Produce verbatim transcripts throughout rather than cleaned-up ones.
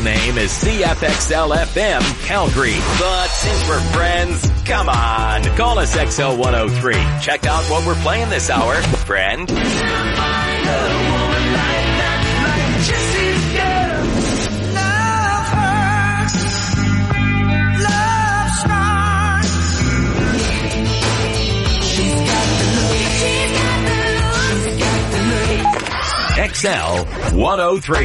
name is C F X L F M Calgary. But since we're friends, come on, call us X L one oh three. Check out what we're playing this hour, friend. X L one oh three.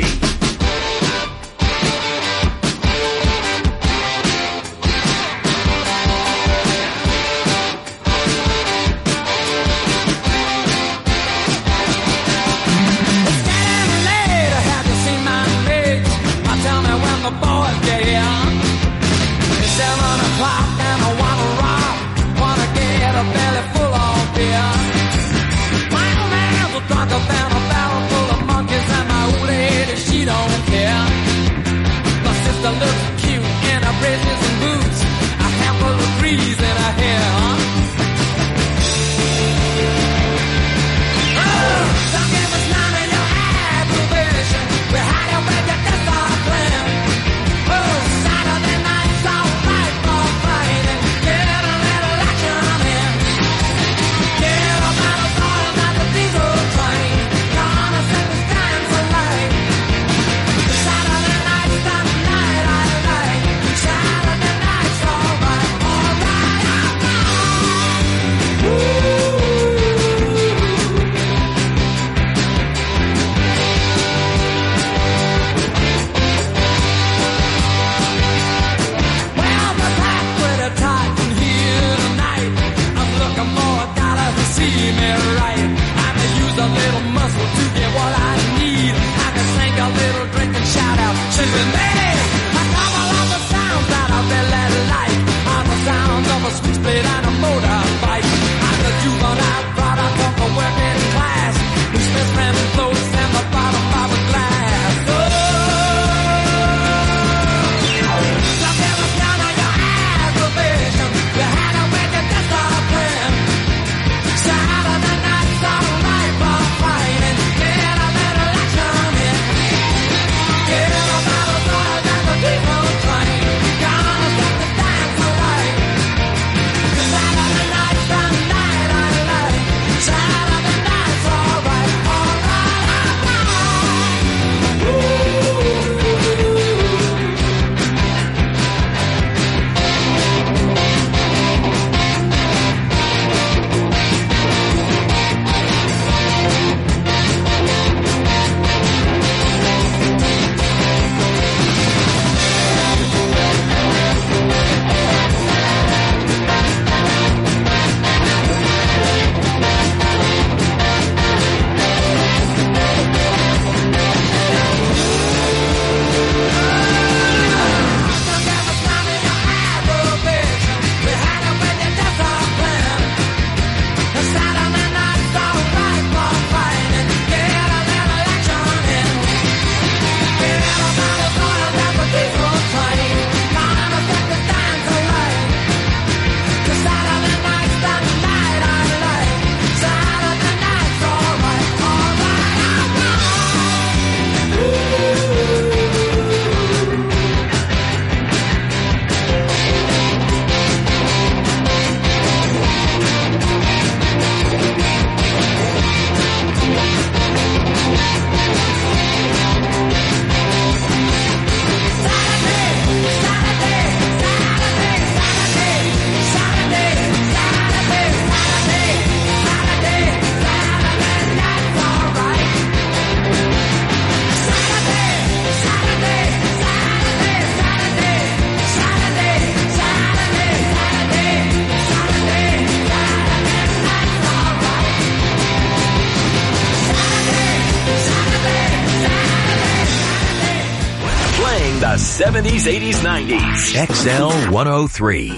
seventies, eighties, nineties. X L one oh three.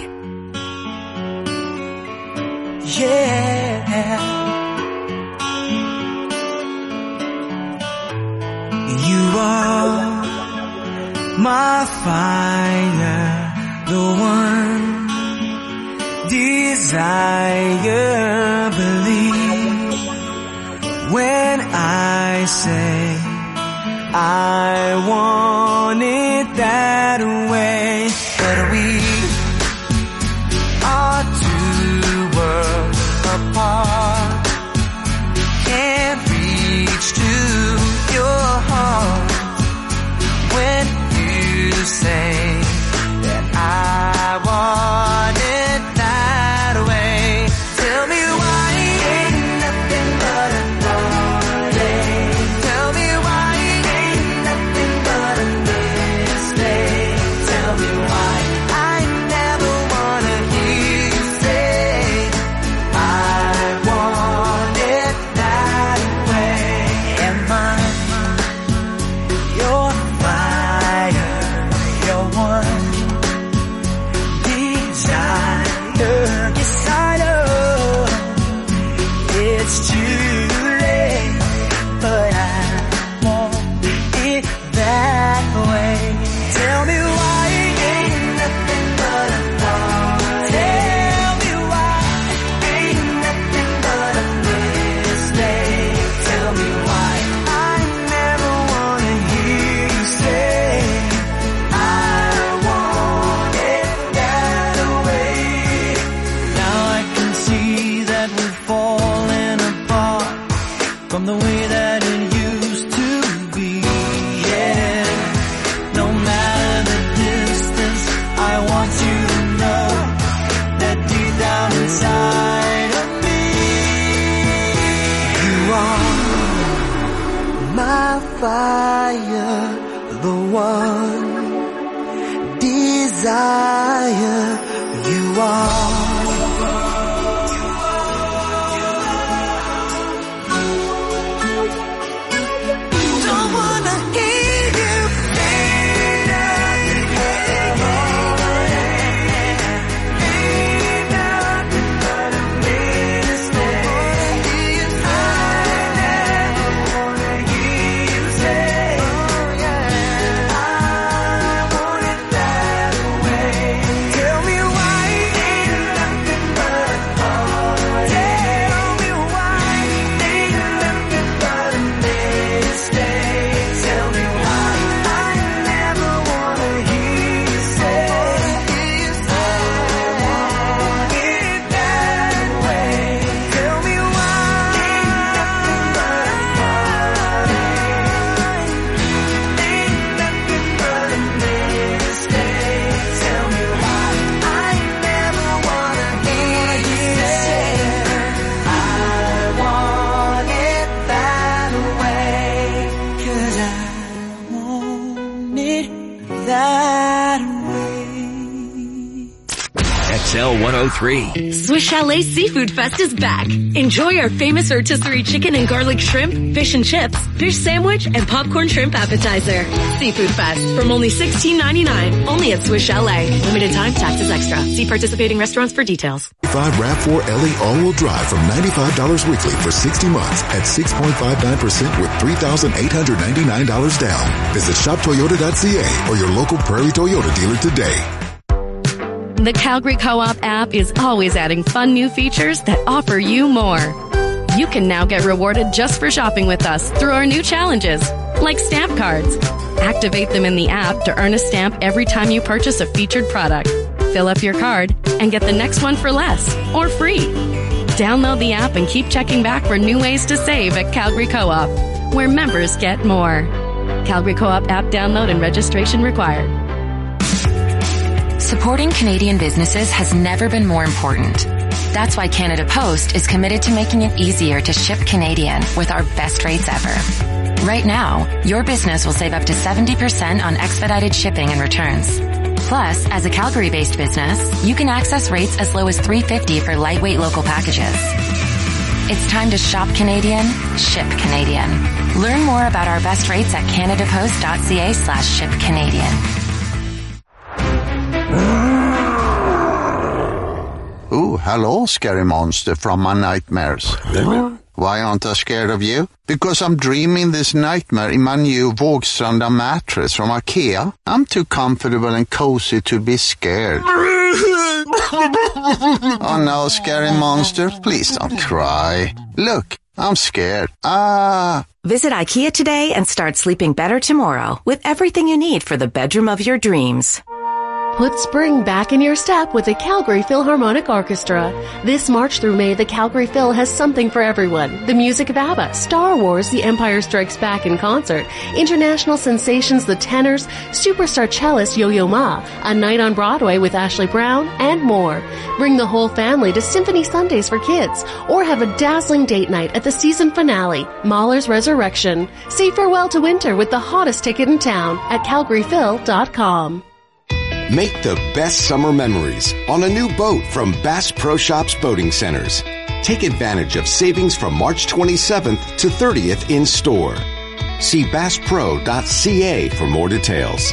Yeah. You are my fire, the one desire. Believe when I say I want it say that I want it that way. Tell me why ain't nothing but a heartache. Tell me why ain't nothing but a mistake. Tell me why I never wanna hear you say I want it that way. Am I your fire, your one desire? Yes, I know it's too late, but I want it that way. Tell me why ain't nothing but a thought. Tell me why ain't nothing but a mistake. Tell me why I never wanna hear you say I want it that way. Now I can see that we're falling apart from the way that it used to be. Yeah, no matter the distance, I want you to know that deep down inside of me, you are my fire, the one desire. You are. Don't wanna hear you say that. Ain't nothing but a mistake. I never wanna hear you say I want it that way. Tell me why ain't nothing but a heart. Tell me why ain't nothing but a mistake. Tell me why I never wanna hear you say I want it that way. Tell me why ain't nothing but a heart. Ain't nothing but a mistake. Tell me why I never wanna hear you say I want it that way. 'Cause I want it that way. X L one oh three. Swiss Chalet Seafood Fest is back. Enjoy our famous rotisserie chicken and garlic shrimp, fish and chips, fish sandwich, and popcorn shrimp appetizer. Seafood Fest from only sixteen ninety-nine. Only at Swiss Chalet. Limited time, taxes extra. See participating restaurants for details. five RAV four L E all-wheel drive from ninety-five dollars weekly for sixty months at six point five nine percent with three thousand eight hundred ninety-nine dollars down. Visit shop toyota dot c a or your local Prairie Toyota dealer today. The Calgary Co-op app is always adding fun new features that offer you more. You can now get rewarded just for shopping with us through our new challenges, like stamp cards. Activate them in the app to earn a stamp every time you purchase a featured product. Fill up your card and get the next one for less or free. Download the app and keep checking back for new ways to save at Calgary Co-op, where members get more. Calgary Co-op app download and registration required. Supporting Canadian businesses has never been more important. That's why Canada Post is committed to making it easier to ship Canadian with our best rates ever. Right now, your business will save up to seventy percent on expedited shipping and returns. Plus, as a Calgary-based business, you can access rates as low as three dollars and fifty cents for lightweight local packages. It's time to shop Canadian, ship Canadian. Learn more about our best rates at canadapost dot c a slash ship Canadian. Ooh, hello, scary monster from my nightmares. Why aren't I scared of you? Because I'm dreaming this nightmare in my new Vågstranda mattress from IKEA. I'm too comfortable and cozy to be scared. Oh no, scary monster, please don't cry. Look, I'm scared. Ah. Visit IKEA today and start sleeping better tomorrow with everything you need for the bedroom of your dreams. Put spring back in your step with the Calgary Philharmonic Orchestra. This March through May, the Calgary Phil has something for everyone. The music of ABBA, Star Wars, The Empire Strikes Back in concert, international sensations The Tenors, superstar cellist Yo-Yo Ma, a night on Broadway with Ashley Brown, and more. Bring the whole family to Symphony Sundays for kids, or have a dazzling date night at the season finale, Mahler's Resurrection. Say farewell to winter with the hottest ticket in town at calgary phil dot com. Make the best summer memories on a new boat from Bass Pro Shops Boating Centers. Take advantage of savings from March twenty-seventh to thirtieth in store. See bass pro dot c a for more details.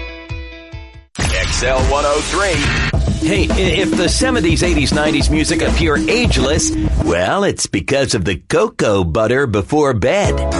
X L one oh three. Hey, if the seventies, eighties, nineties music appear ageless, well, it's because of the cocoa butter before bed.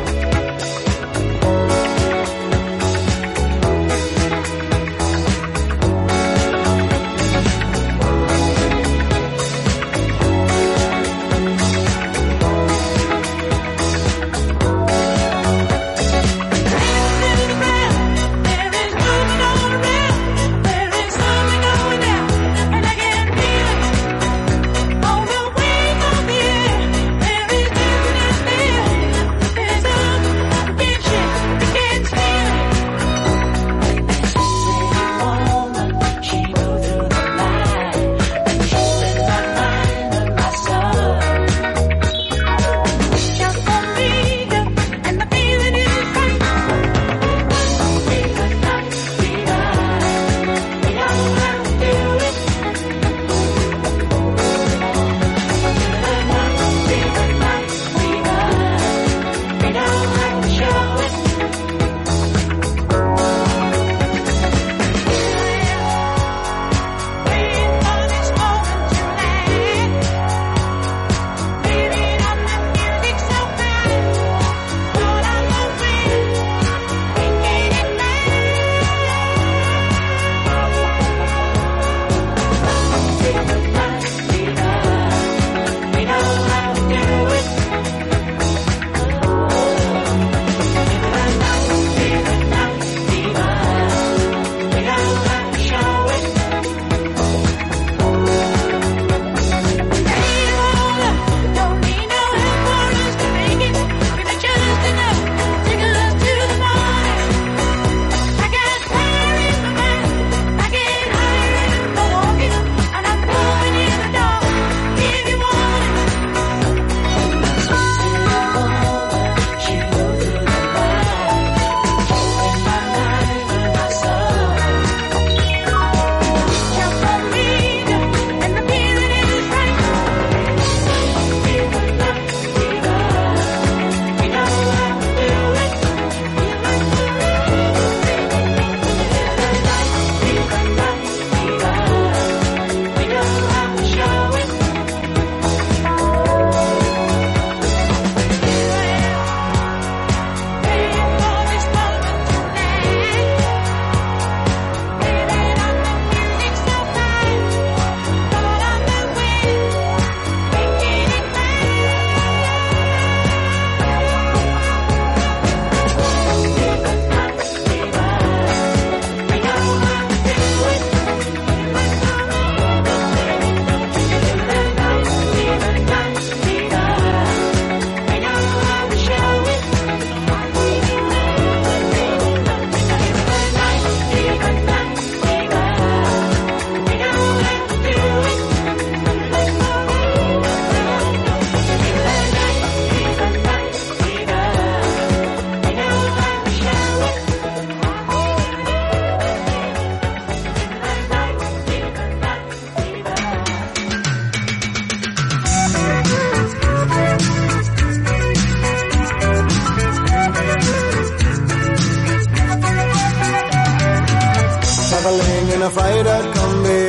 traveling in a freighter combi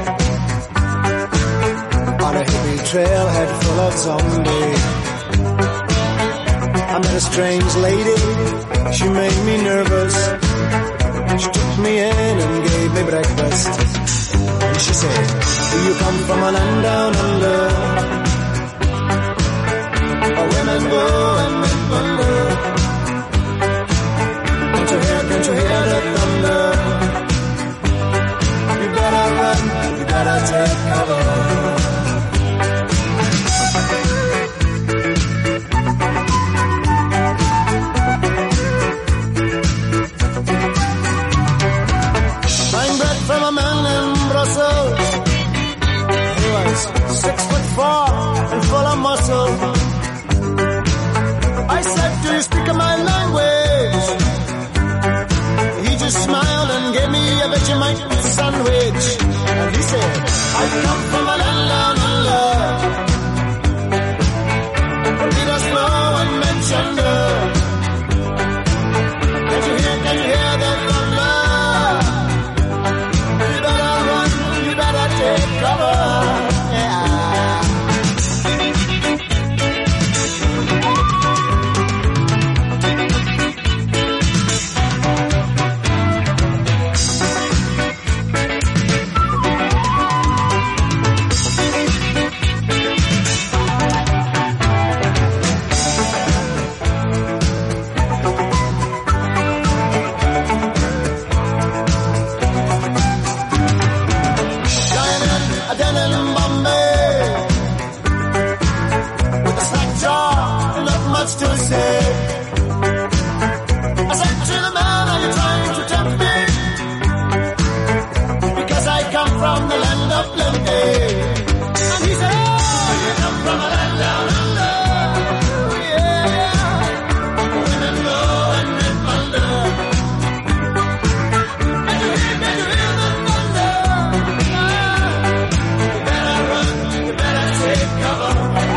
on a hippie trailhead full of zombies. I met a strange lady, she made me nervous. She took me in and gave me breakfast. And she said, do you come from a land down under, where women go and men wonder? Can't you hear, can't you hear the thunder? little man, are you trying to tempt me? Because I come from the land of plenty. And he said, oh, you come from a land down under. Yeah, women go and men wonder. Can you hear, can you hear the thunder? Ah, you better run, you better take cover.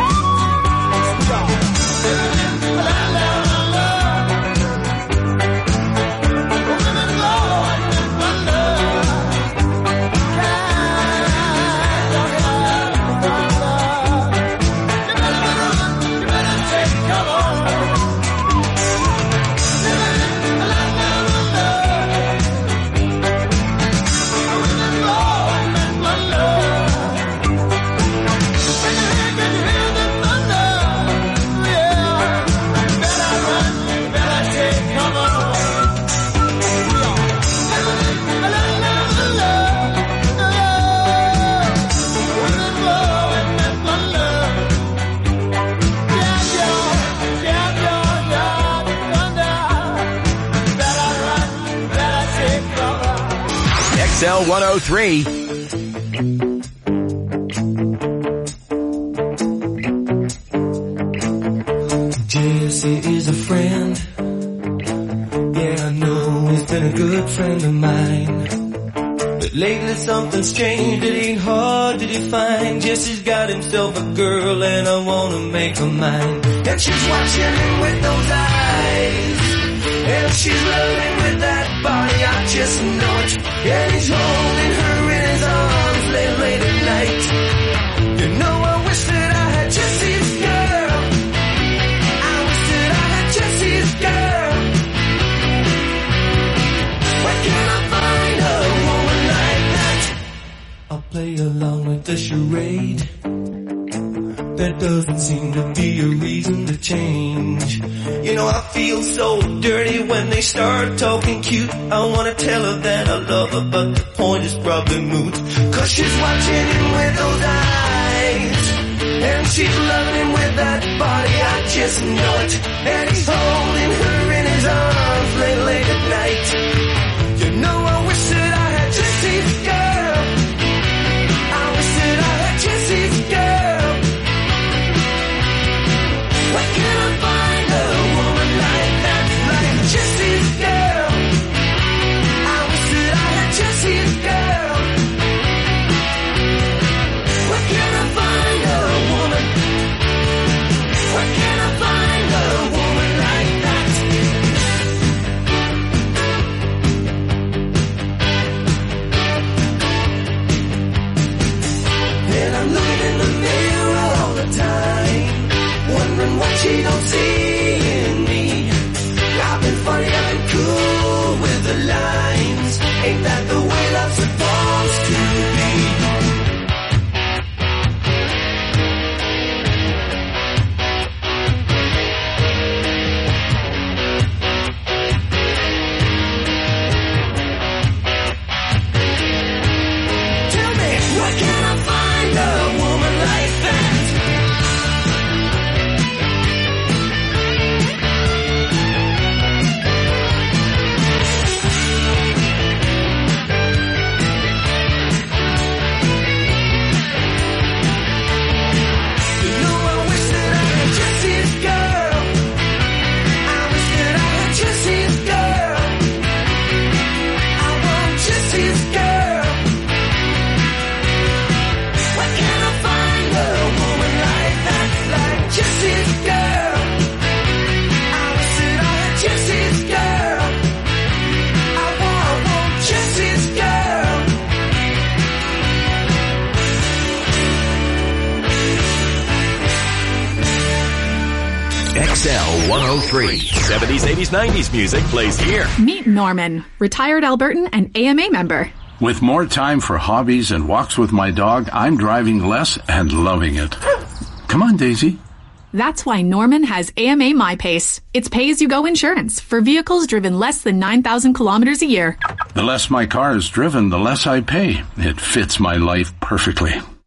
X L one oh three. Jesse is a friend. Yeah, I know he's been a good friend of mine. But lately something's changed, it ain't hard to define. Jesse's got himself a girl and I wanna make her mine. And she's watching him with those eyes. And she's loving with that body, I just know it. And he's holding her in his arms late, late at night. You know, I wish that I had Jesse's girl. I wish that I had Jesse's girl. Where can I find a woman like that? I'll play along with the charade. There doesn't seem to be a reason to change. You know, I feel so dirty when they start talking cute. I wanna tell her that I love her, but the point is probably moot. Cause she's watching him with those eyes. And she's loving him with that body, I just know it. And he's holding her in his arms late, late at night. You know, I wish that I had Jesse's girl. I wish that I had Jesse's girl. Where can I find a woman like that, like Jesse's girl? I wish that I had Jesse's girl. Where can I find a woman? Where can I find a woman like that? And I'm looking in the mirror all the time, wondering what she don't see in me. I've been funny, I've been cool with the lines. Ain't that the way love's supposed to be? Tell me, where can I find a woman like that? X L one oh three. seventies, eighties, nineties music plays here. Meet Norman, retired Albertan and A M A member. With more time for hobbies and walks with my dog, I'm driving less and loving it. Come on, Daisy. That's why Norman has A M A MyPace. It's pay-as-you-go insurance for vehicles driven less than nine thousand kilometers a year. The less my car is driven, the less I pay. It fits my life perfectly.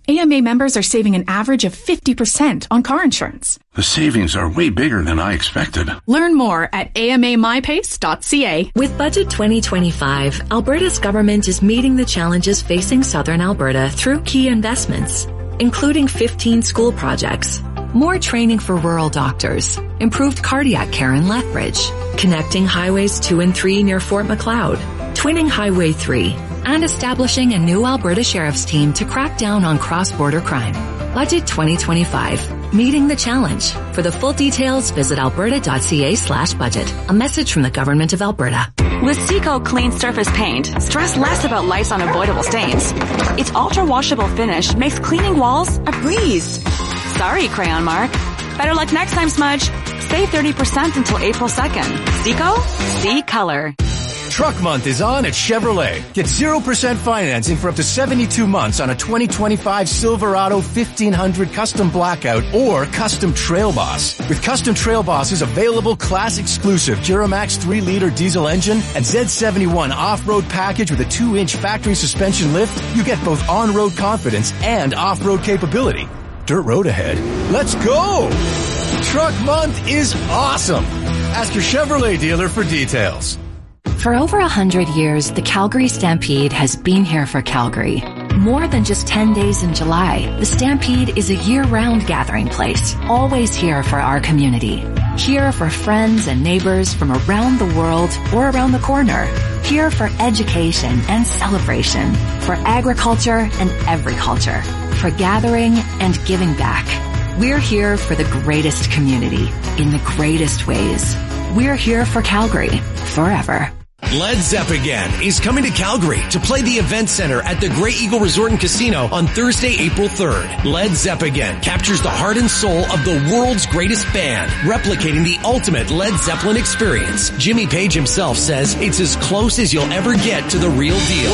A M A members are saving an average of fifty percent on car insurance. The savings are way bigger than I expected. Learn more at a m a my pace dot c a. With Budget twenty twenty-five, Alberta's government is meeting the challenges facing Southern Alberta through key investments, including fifteen school projects, more training for rural doctors, improved cardiac care in Lethbridge, connecting Highways two and three near Fort Macleod, twinning Highway three, and establishing a new Alberta Sheriff's Team to crack down on cross-border crime. Budget twenty twenty-five, meeting the challenge. For the full details, visit alberta.ca slash budget. A message from the Government of Alberta. With Seco Clean Surface Paint, stress less about life's unavoidable stains. Its ultra-washable finish makes cleaning walls a breeze. Sorry, Crayon Mark. Better luck next time, Smudge. Save thirty percent until April second. Seco? See color. Truck Month is on at Chevrolet. Get zero percent financing for up to seventy-two months on a twenty twenty-five Silverado fifteen hundred Custom Blackout or Custom Trail Boss. With Custom Trail Boss's available class-exclusive Duramax three liter diesel engine and Z seventy-one off-road package with a two inch factory suspension lift, you get both on-road confidence and off-road capability. Dirt road ahead. Let's go! Truck Month is awesome! Ask your Chevrolet dealer for details. For over a hundred years, the Calgary Stampede has been here for Calgary. More than just ten days in July, the Stampede is a year-round gathering place, always here for our community. Here for friends and neighbors from around the world or around the corner. Here for education and celebration, for agriculture and agriculture, for gathering and giving back. We're here for the greatest community, in the greatest ways. We're here for Calgary, forever. Led Zepp Again is coming to Calgary to play the Event Center at the Grey Eagle Resort and Casino on Thursday, April third. Led Zepp Again captures the heart and soul of the world's greatest band, replicating the ultimate Led Zeppelin experience. Jimmy Page himself says it's as close as you'll ever get to the real deal.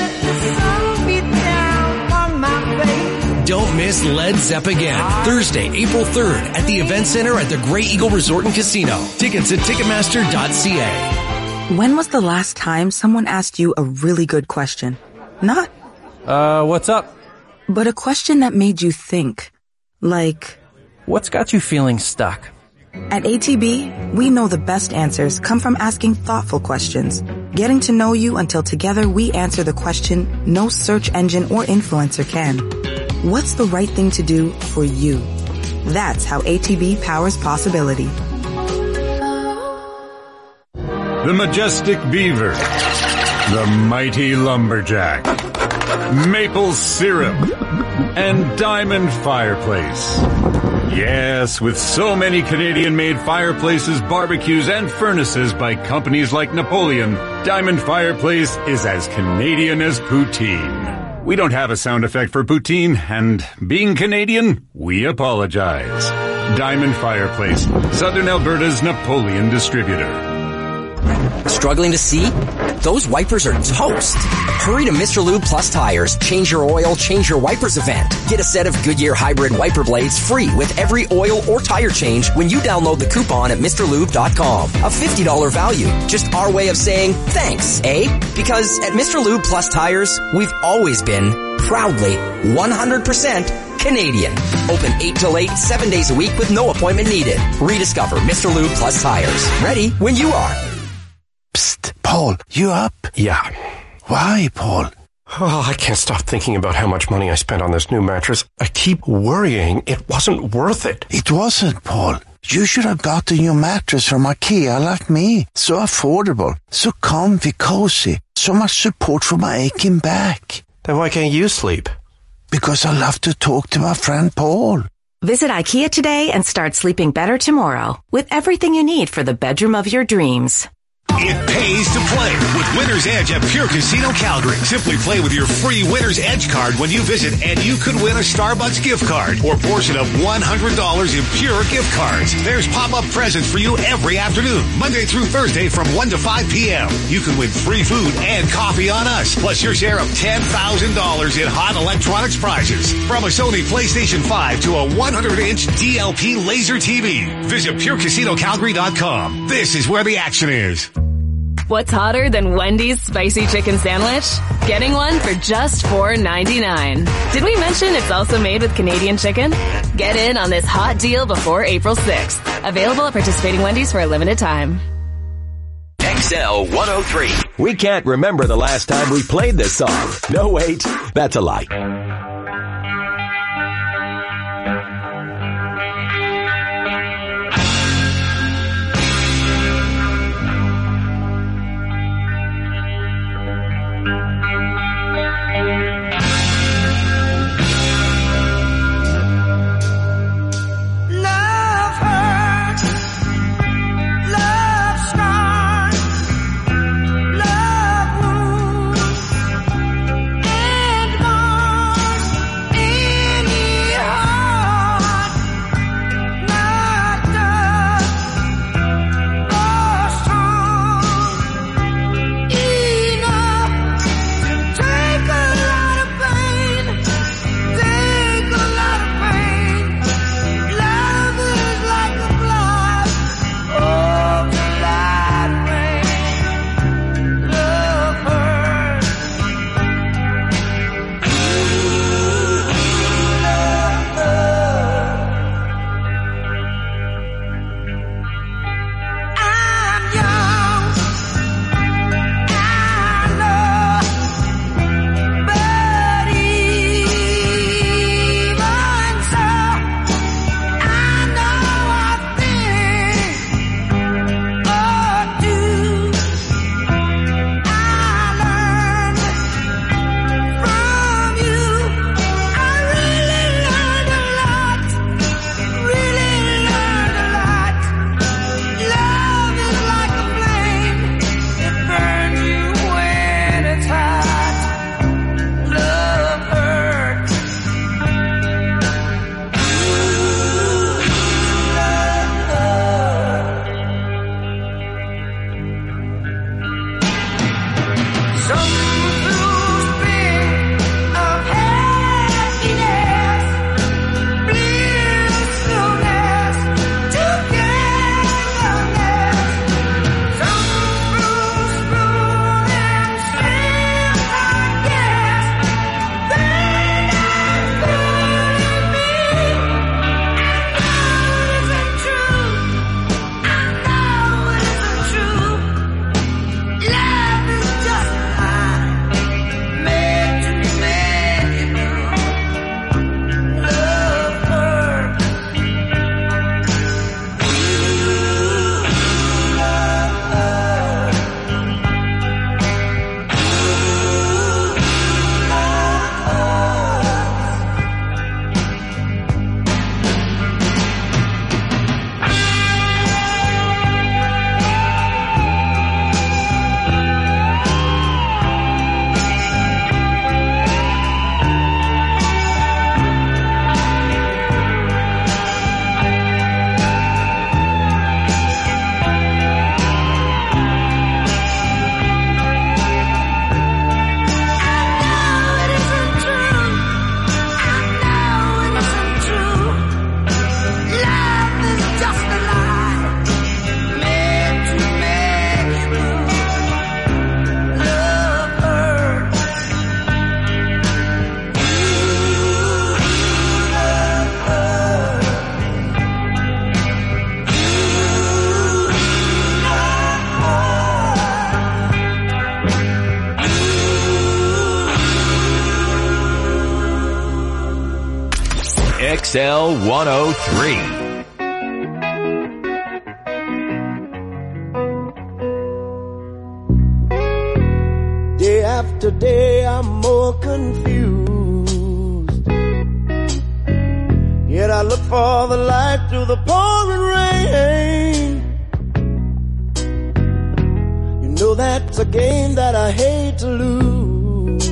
Don't miss Led Zepp Again, Thursday, April third at the Event Center at the Grey Eagle Resort and Casino. Tickets at ticketmaster dot c a. When was the last time someone asked you a really good question? Not, uh, what's up? But a question that made you think. Like, what's got you feeling stuck? At A T B, we know the best answers come from asking thoughtful questions, getting to know you until together we answer the question no search engine or influencer can. What's the right thing to do for you? That's how A T B powers possibility. The Majestic Beaver, the Mighty Lumberjack, Maple Syrup, and Diamond Fireplace. Yes, with so many Canadian-made fireplaces, barbecues, and furnaces by companies like Napoleon, Diamond Fireplace is as Canadian as poutine. We don't have a sound effect for poutine, and being Canadian, we apologize. Diamond Fireplace, Southern Alberta's Napoleon distributor. Struggling to see? Those wipers are toast. Hurry to Mister Lube Plus Tires. Change your oil, change your wipers event. Get a set of Goodyear Hybrid wiper blades free with every oil or tire change when you download the coupon at Mr Lube dot com. A fifty dollars value. Just our way of saying thanks, eh? Because at Mister Lube Plus Tires, we've always been proudly one hundred percent Canadian. Open eight till eight, seven days a week with no appointment needed. Rediscover Mister Lube Plus Tires. Ready when you are. Psst, Paul, you up? Yeah. Why, Paul? Oh, I can't stop thinking about how much money I spent on this new mattress. I keep worrying it wasn't worth it. It wasn't, Paul. You should have got a new mattress from IKEA like me. So affordable, so comfy, cozy, so much support for my aching back. Then why can't you sleep? Because I love to talk to my friend Paul. Visit IKEA today and start sleeping better tomorrow with everything you need for the bedroom of your dreams. It pays to play with Winner's Edge at Pure Casino Calgary. Simply play with your free Winner's Edge card when you visit, and you could win a Starbucks gift card or portion of one hundred dollars in Pure gift cards. There's pop-up presents for you every afternoon, Monday through Thursday from one to five p.m. You can win free food and coffee on us, plus your share of ten thousand dollars in hot electronics prizes. From a Sony PlayStation five to a one hundred inch D L P laser T V. Visit Pure Casino Calgary dot com. This is where the action is. What's hotter than Wendy's spicy chicken sandwich? Getting one for just four ninety-nine. Did we mention it's also made with Canadian chicken? Get in on this hot deal before April sixth. Available at participating Wendy's for a limited time. X L one oh three. We can't remember the last time we played this song. No, wait, that's a lie. X L one oh three. Day after day I'm more confused, yet I look for the light through the pouring rain. You know that's a game that I hate to lose,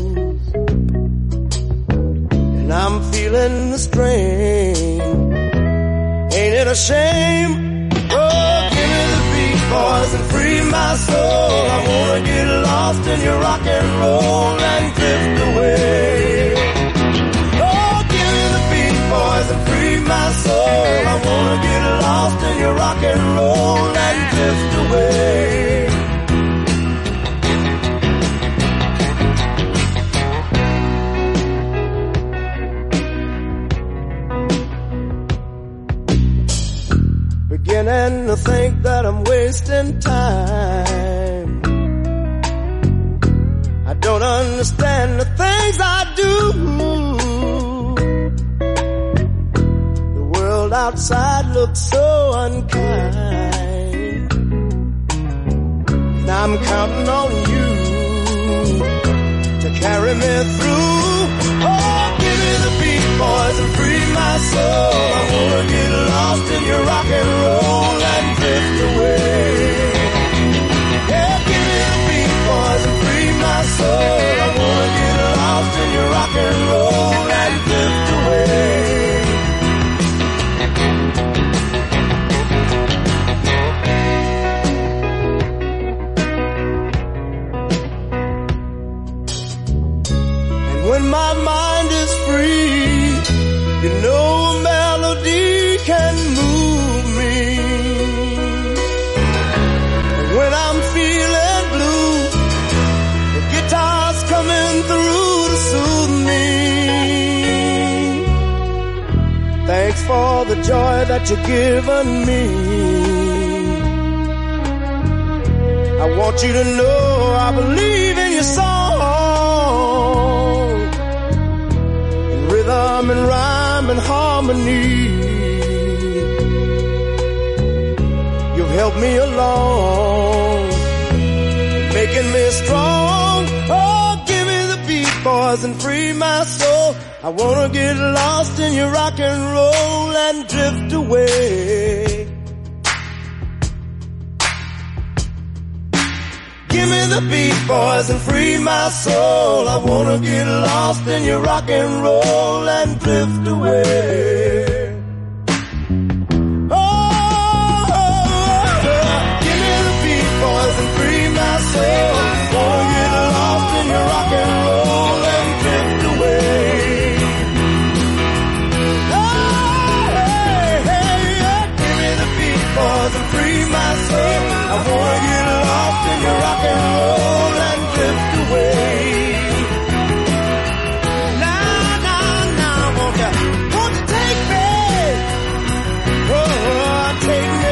and I'm feeling the strain. Ain't it a shame? Oh, give me the beat, boys, and free my soul. I wanna get lost in your rock and roll and drift away. Oh, give me the beat, boys, and free my soul. I wanna get lost in your rock and roll and drift away. begin to think that I'm wasting time. I don't understand the things I do. The world outside looks so unkind. Now I'm counting on you to carry me through. Oh, give me the beat, boys, and free my soul. I wanna get lost in your rock and roll and drift away. Yeah, give me the beat, boys, and free my soul. I wanna get lost in your rock and roll and drift away. When my mind is free, you know a melody can move me. And when I'm feeling blue, the guitar's coming through to soothe me. Thanks for the joy that you've given me. I want you to know I believe in your song. Rhythm and rhyme and harmony, you've helped me along, making me strong. Oh, give me the beat, boys, and free my soul. I wanna get lost in your rock and roll and drift away. Give me the beat, boys, and free my soul. I wanna get lost in your rock and roll and drift away. Oh, oh, oh, give me the beat, boys, and free my soul. Wanna get lost in your rock and roll and drift away. Oh, hey, hey, yeah. Give me the beat, boys, and free my soul. I wanna get lost in your rock and roll and drift away. Now, now, now, won't you, won't you take me? Oh, take me.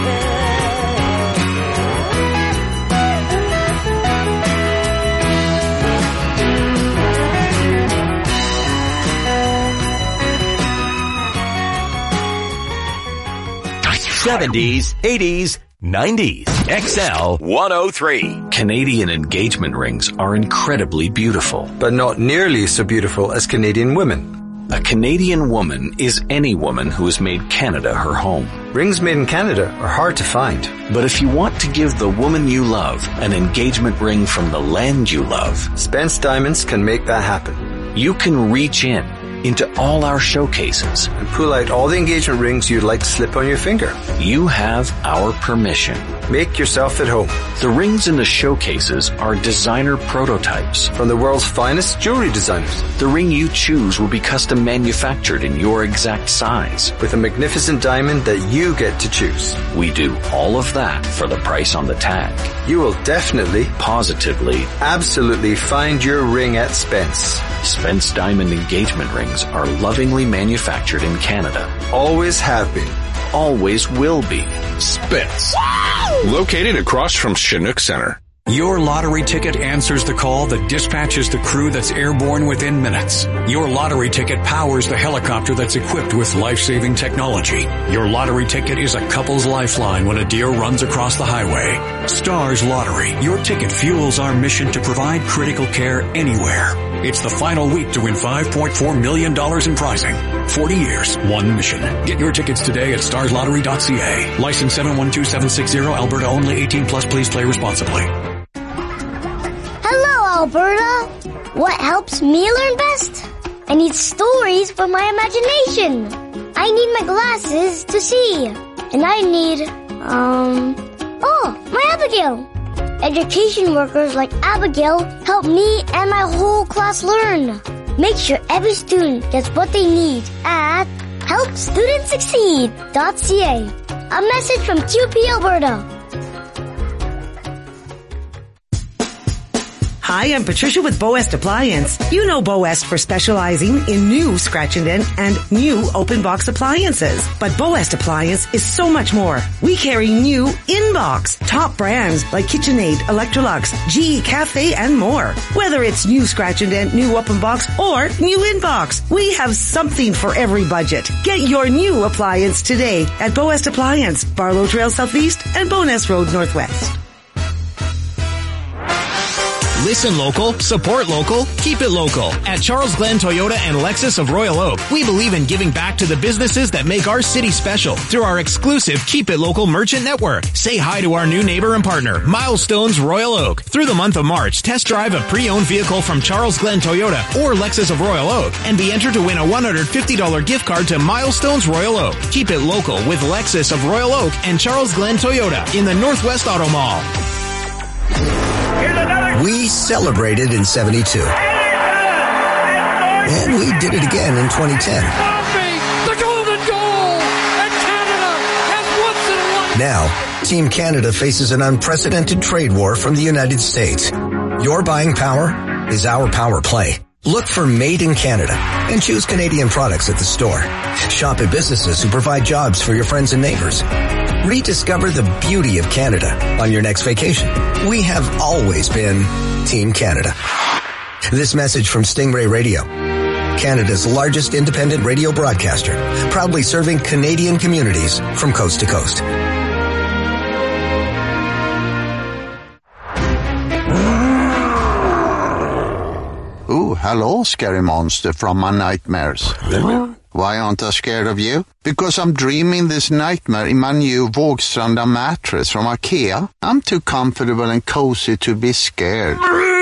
seventies, eighties, nineties. X L one oh three. Canadian engagement rings are incredibly beautiful. But not nearly so beautiful as Canadian women. A Canadian woman is any woman who has made Canada her home. Rings made in Canada are hard to find. But if you want to give the woman you love an engagement ring from the land you love, Spence Diamonds can make that happen. You can reach in into all our showcases and pull out all the engagement rings you'd like to slip on your finger. You have our permission. Make yourself at home. The rings in the showcases are designer prototypes from the world's finest jewelry designers. The ring you choose will be custom manufactured in your exact size with a magnificent diamond that you get to choose. We do all of that for the price on the tag. You will definitely, positively, absolutely find your ring at Spence. Spence Diamond engagement rings are lovingly manufactured in Canada. Always have been. Always will be. Spence. Located across from Chinook Center. Your lottery ticket answers the call that dispatches the crew that's airborne within minutes. Your lottery ticket powers the helicopter that's equipped with life-saving technology. Your lottery ticket is a couple's lifeline when a deer runs across the highway. Stars Lottery. Your ticket fuels our mission to provide critical care anywhere. It's the final week to win five point four million dollars in prizing. forty years, one mission. Get your tickets today at stars lottery dot c a. License seven one two seven six zero, Alberta only, eighteen plus, please play responsibly. Hello, Alberta. What helps me learn best? I need stories for my imagination. I need my glasses to see. And I need, um, oh, my Abigail. Education workers like Abigail help me and my whole class learn. Make sure every student gets what they need at help students succeed dot c a. A message from Q P Alberta. Hi, I'm Patricia with Boest Appliance. You know Boest for specializing in new scratch and dent and new open box appliances. But Boest Appliance is so much more. We carry new in-box, top brands like KitchenAid, Electrolux, G E Cafe, and more. Whether it's new scratch and dent, new open box, or new in-box, we have something for every budget. Get your new appliance today at Boest Appliance, Barlow Trail Southeast and Bowness Road Northwest. Listen local, support local, keep it local. At Charles Glenn Toyota and Lexus of Royal Oak, we believe in giving back to the businesses that make our city special through our exclusive Keep It Local merchant network. Say hi to our new neighbor and partner, Milestones Royal Oak. Through the month of March, test drive a pre-owned vehicle from Charles Glenn Toyota or Lexus of Royal Oak and be entered to win a one hundred fifty dollars gift card to Milestones Royal Oak. Keep it local with Lexus of Royal Oak and Charles Glenn Toyota in the Northwest Auto Mall. We celebrated in seventy-two. And we did it again in twenty ten. The golden goal! And Canada has once in a life. Now, Team Canada faces an unprecedented trade war from the United States. Your buying power is our power play. Look for Made in Canada and choose Canadian products at the store. Shop at businesses who provide jobs for your friends and neighbors. Rediscover the beauty of Canada on your next vacation. We have always been Team Canada. This message from Stingray Radio, Canada's largest independent radio broadcaster, proudly serving Canadian communities from coast to coast. Ooh, hello, scary monster from my nightmares. Why aren't I scared of you? Because I'm dreaming this nightmare in my new Vågstranda mattress from IKEA. I'm too comfortable and cozy to be scared.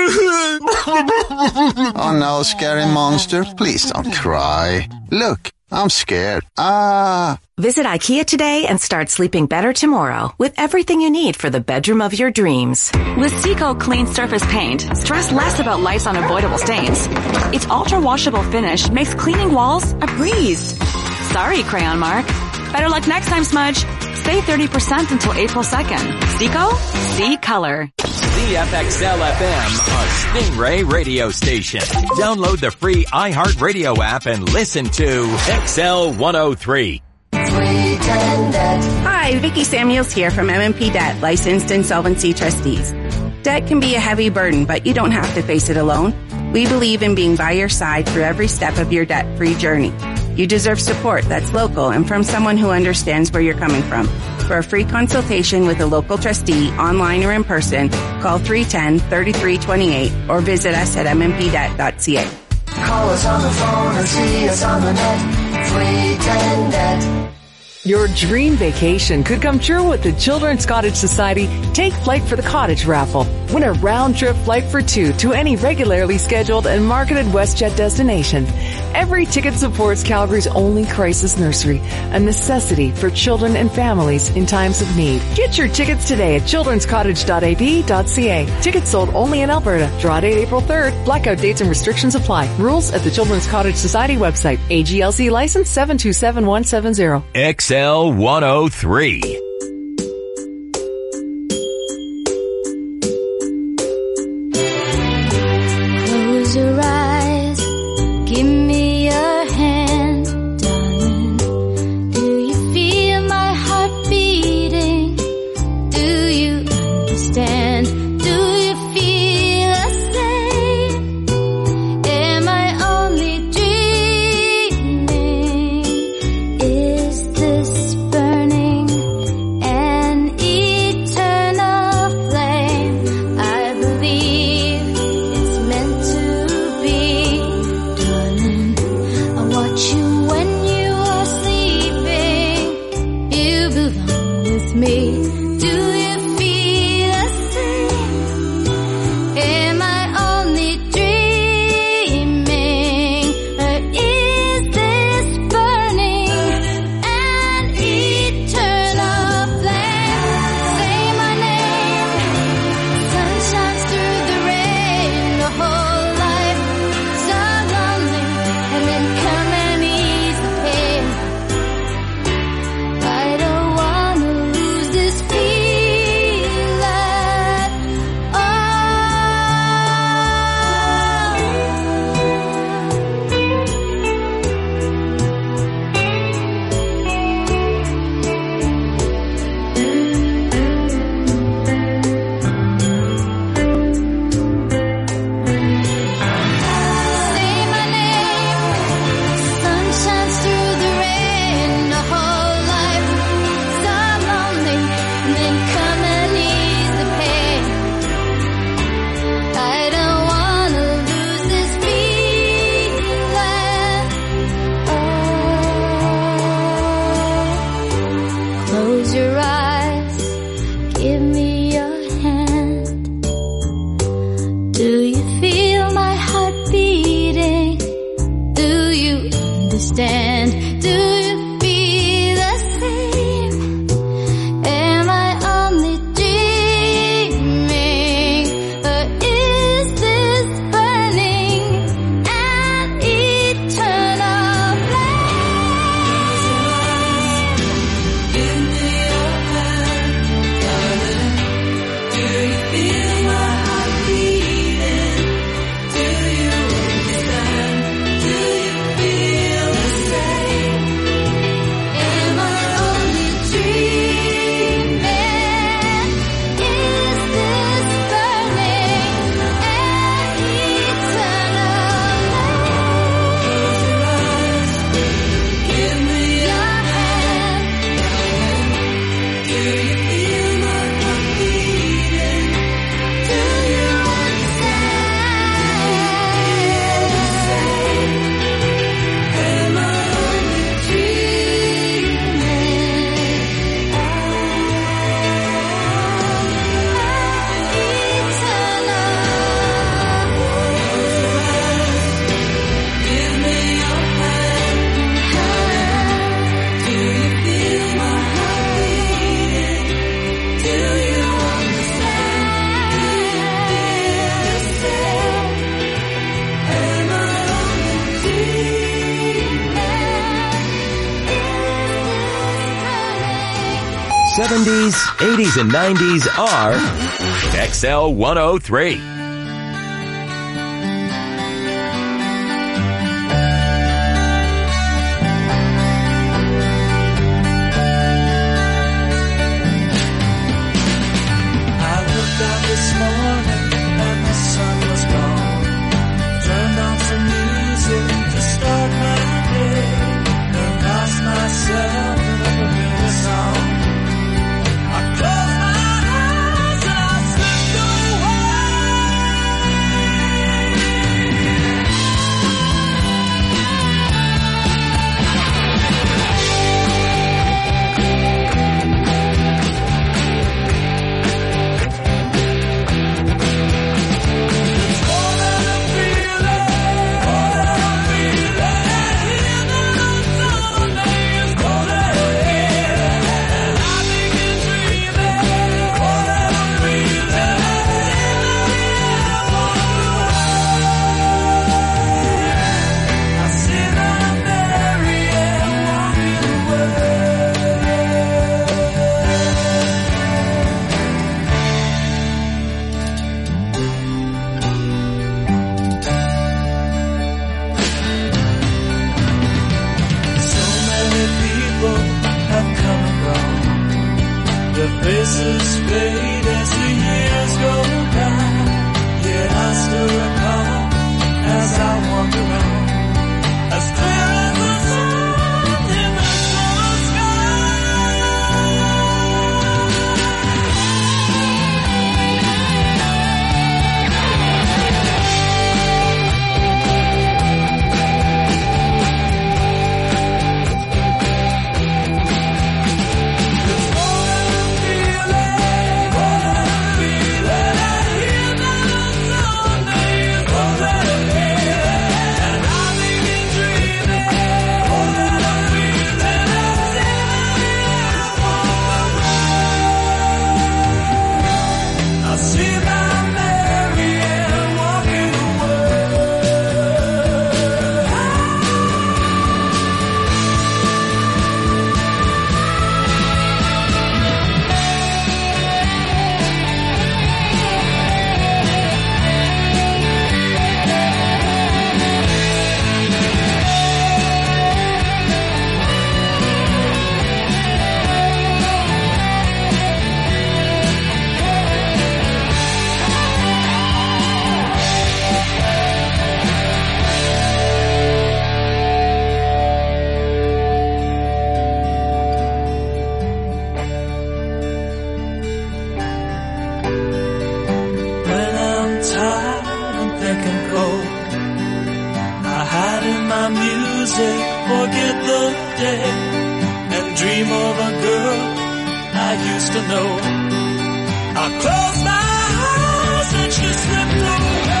Oh no, scary monster, please don't cry. Look, I'm scared. Ah. Visit IKEA today and start sleeping better tomorrow with everything you need for the bedroom of your dreams. With Seco Clean Surface Paint, stress less about life's unavoidable stains. Its ultra-washable finish makes cleaning walls a breeze. Sorry, Crayon Mark. Better luck next time, Smudge. Save thirty percent until April second. Seco? See color. C F X L F M, a Stingray radio station. Download the free iHeartRadio app and listen to X L one oh three. Hi, Vicki Samuels here from M and P Debt, licensed insolvency trustees. Debt can be a heavy burden, but you don't have to face it alone. We believe in being by your side through every step of your debt-free journey. You deserve support that's local and from someone who understands where you're coming from. For a free consultation with a local trustee, online or in person, call three one zero, three three two eight or visit us at m m p debt dot c a. Call us on the phone or see us on the net. three ten debt. Your dream vacation could come true with the Children's Cottage Society Take Flight for the Cottage raffle. Win a round-trip flight for two to any regularly scheduled and marketed WestJet destination. Every ticket supports Calgary's only crisis nursery, a necessity for children and families in times of need. Get your tickets today at childrens cottage dot a b dot c a. Tickets sold only in Alberta. Draw date April third. Blackout dates and restrictions apply. Rules at the Children's Cottage Society website. A G L C license seven two seven one seven zero. X L one oh three. Close your eyes, give me your hand, darling. Do you feel my heart beating? Do you understand? Do you feel the same? Am I only dreaming? Is this burning an eternal flame? I believe it's meant to be, darling. Do you feel my heart beating? Do you understand? Do you feel the same? Am I only dreaming? Or is this burning an eternal flame? Give me your hand, darling. Do you feel my heart beating? Do you understand? Do you feel the same? Am I only dreaming? Is this burning an eternal flame? Give me your hand, darling. Do you feel my heart beating? Do you understand? Am I only Give me your hand. Do you feel my heart beating? Do you understand? Do you feel the same? Am I only seventies, eighties, and nineties are X L one oh three. I looked out this morning and the sun was gone. Turned on some music to start my day. And lost myself in a familiar song. I closed my eyes and I slipped faces fade as the years go by. Yet I still recall as I wander on, as clear as the sun in the summer music, forget the day, and dream of a girl I used to know. I closed my eyes and she slipped away.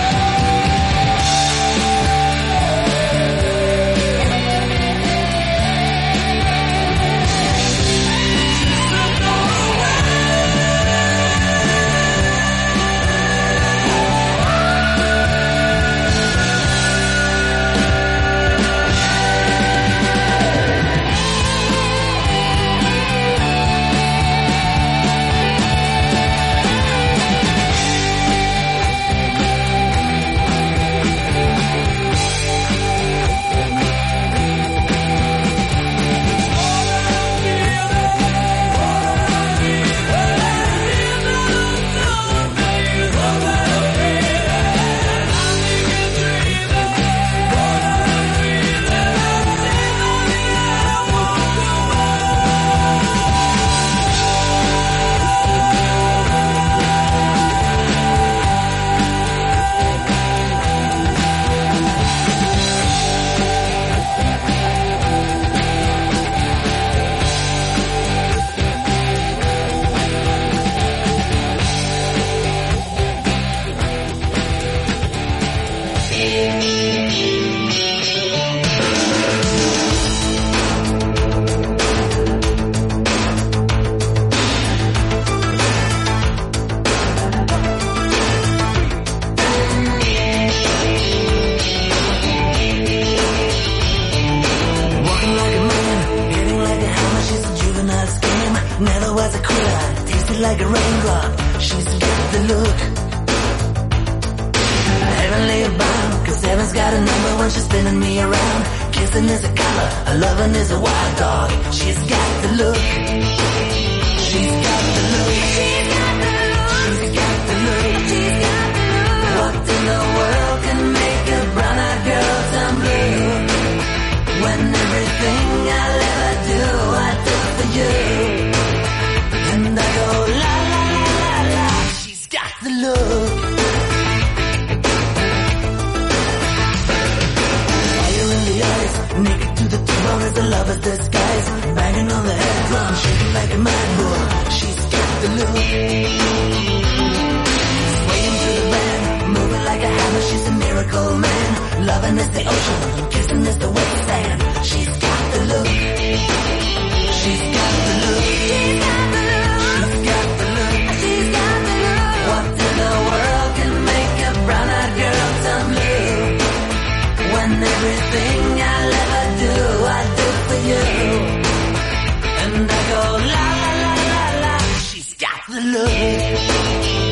Never was a quitter, tasted like a raindrop. She's got the look. Heavenly bound, cause heaven's got a number when she's spinning me around. Kissing is a color, a loving is a wild dog. She's got the look. She's got the look. She's got the look. She's got the look. She's got the look. What in the world can make a brown-eyed girl turn blue? When everything I'll ever do, I do for you. And I go la la la la la. She's got the look. Fire in the eyes, naked to the bone as a lover's disguise. Banging on the head drum, shaking like a mad bull. She's got the look. Swaying to the band, moving like a hammer. She's a miracle man. Loving is the ocean, kissing is the wet sand. She's got the look. She's got the look. She's got the look. She's got the look. What in the world can make a brown-eyed girl turn blue? When everything I'll ever do, I do for you. And I go la la la la la. She's got the look.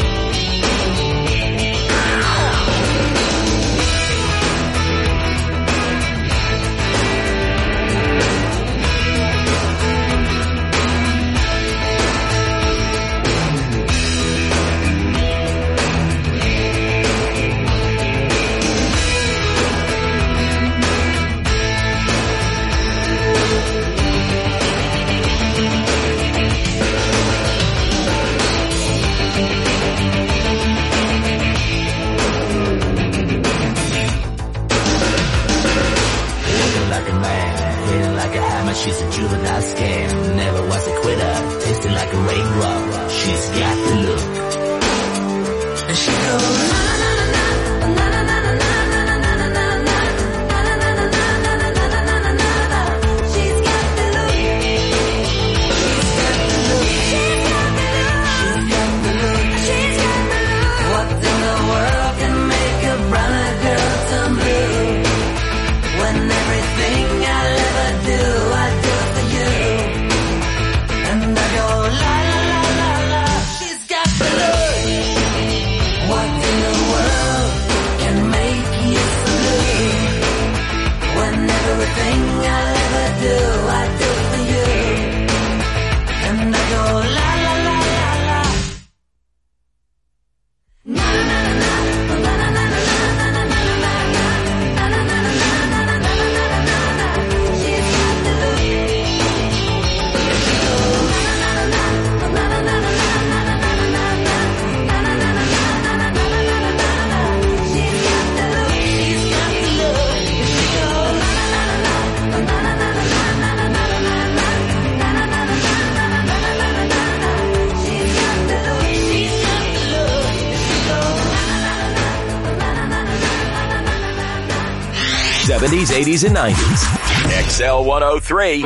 She's a juvenile scam, never was a quitter, tasting like a raindrop. She's got the look. And she goes na na na na na na na na na na na na na. She's got the look. She's got the look. She's got the look. She's got the look. What in the world can make a brown-eyed girl turn blue? When everything I'll ever do, I do for you. And I go la la la la la. She's got the look. What in the world can make you so blue? When everything I'll ever do, I do for you. And I go la la la la la. Na na na na na na na na na na na seventies, eighties, and nineties. X L one oh three.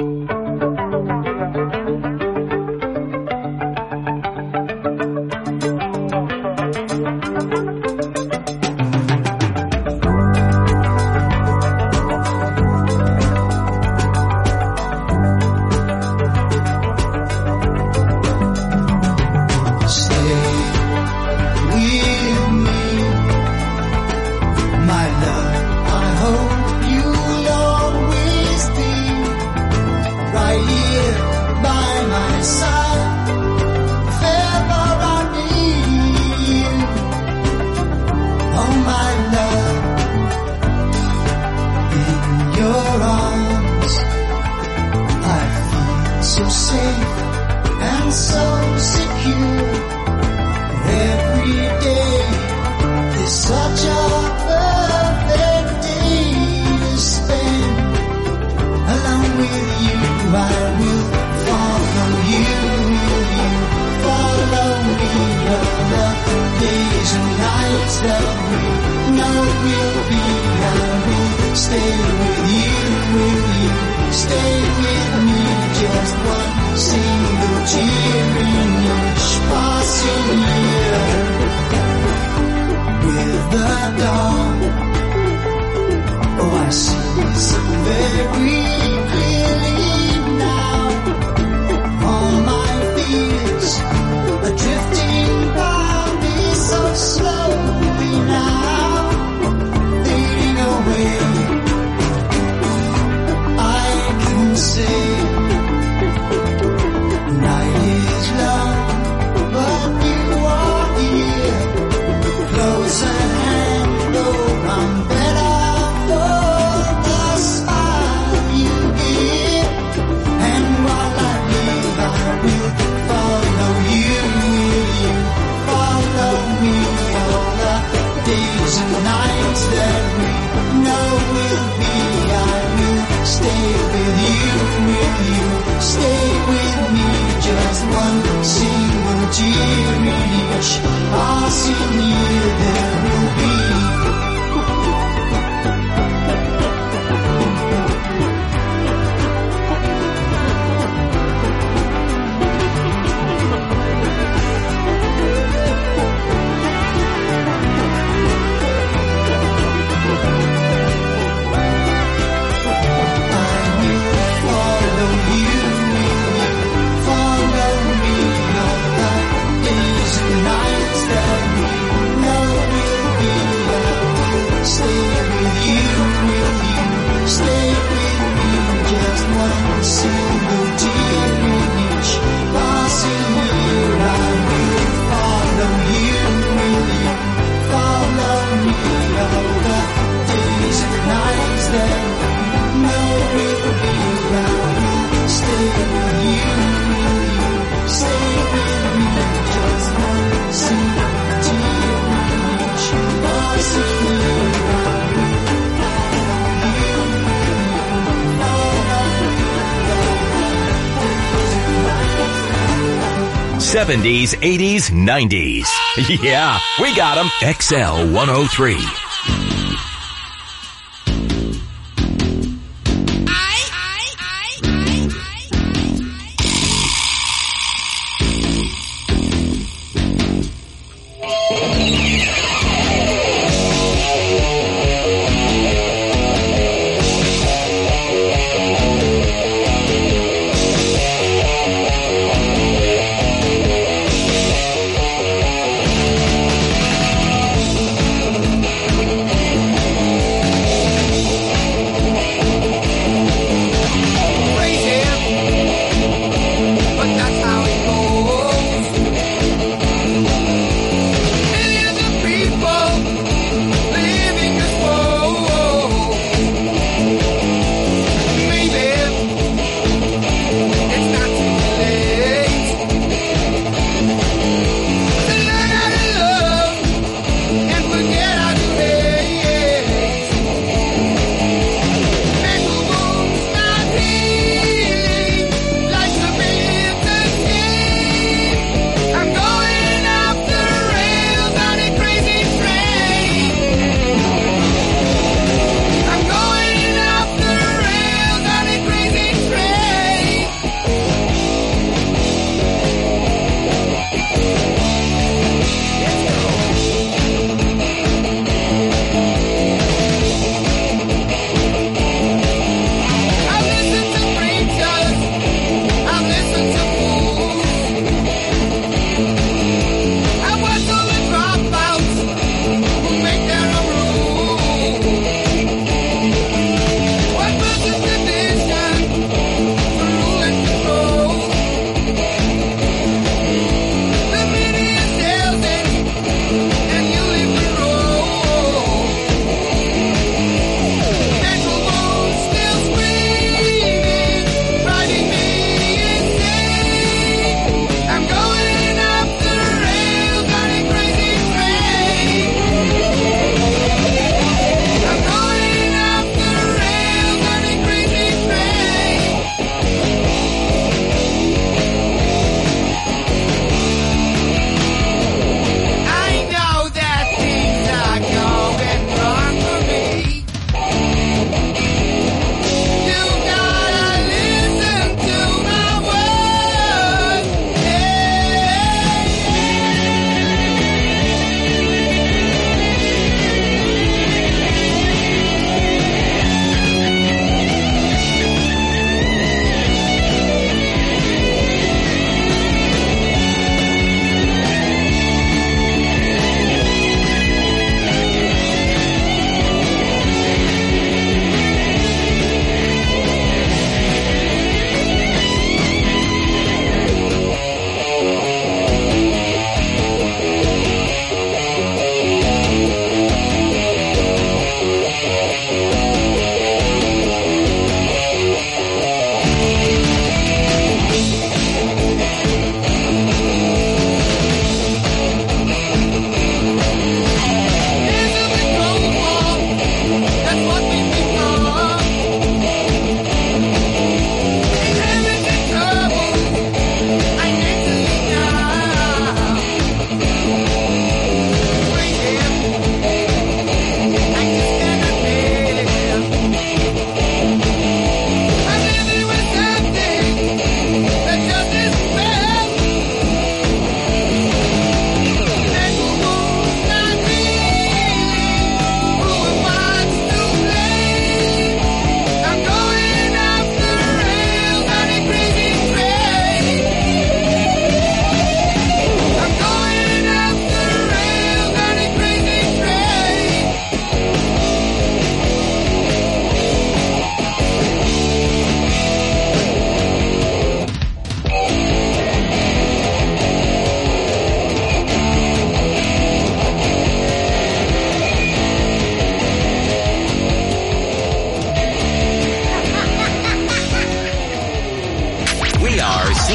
Days and nights that we know will be the dawn. Oh, I see so very clearly now. All my fears are drifting by me so slowly now, fading away. I can say night is long, but you are here, close at hand. Oh, I'm better for the smile you give, and while I live, I will follow you. Will you follow me all the days and nights that we know will be? I will stay with you. Will you stay with me? Just one single tear in each passing year there will be. seventies, eighties, nineties. Yeah, we got them. X L one oh three. Thank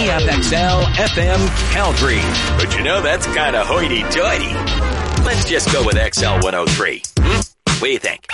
K F X L F M Calgary. But you know, that's kind of hoity-toity. Let's just go with X L one oh three. Hmm? What do you think?